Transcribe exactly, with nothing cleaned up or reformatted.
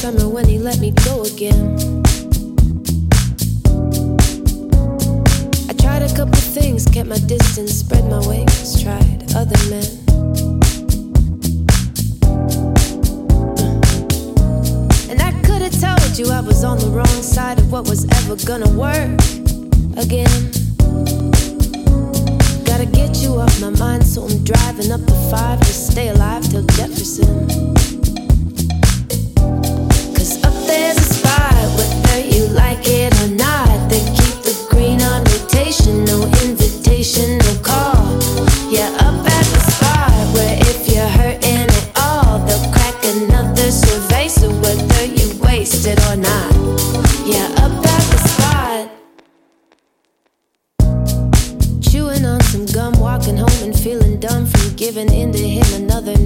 summer when he let me go again. I tried a couple things, kept my distance, spread my wings, tried other men. And I could have told you I was on the wrong side of what was ever gonna work again. Gotta get you off my mind, so I'm driving up the five to stay alive till Jefferson. Cause up there's a spot, whether you like it or not, they keep the green on rotation, no invitation, no call. Yeah, up at the spot where if you're hurting at all, they'll crack another survey, so whether you waste it or not. Yeah, up at the spot. Chewing on some gum, walking home and feeling dumb from giving in to him another